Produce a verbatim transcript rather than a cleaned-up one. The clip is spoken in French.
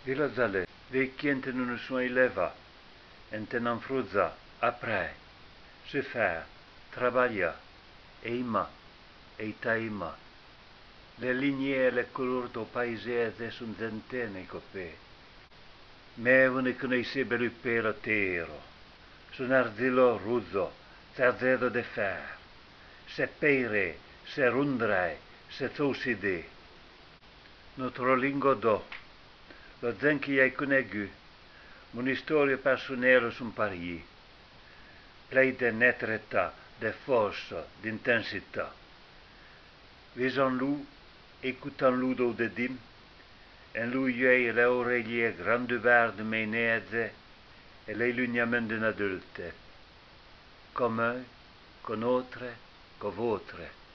Vilazale, vecchiente non sono eleva, enten fruzza, après, se faire, travailla, eima, eitaima. Le lignee e le color do paesese sunt zentene copè. Me ne conosce belupero tero, son arzillo ruzzo, zerzedo de fer, se peire, se rundrai, se toside. Notre lingo do, lo zen qui hai conegu, mon histoire personnelle son parier, plei de netreté, de force, d'intensità. Visons-lo, écoutons-lo do de dim, en lui ei le oreille grande ouvertes de mes neze et l'illuminament d'un adulte, comme un, qu'un autre, que votre.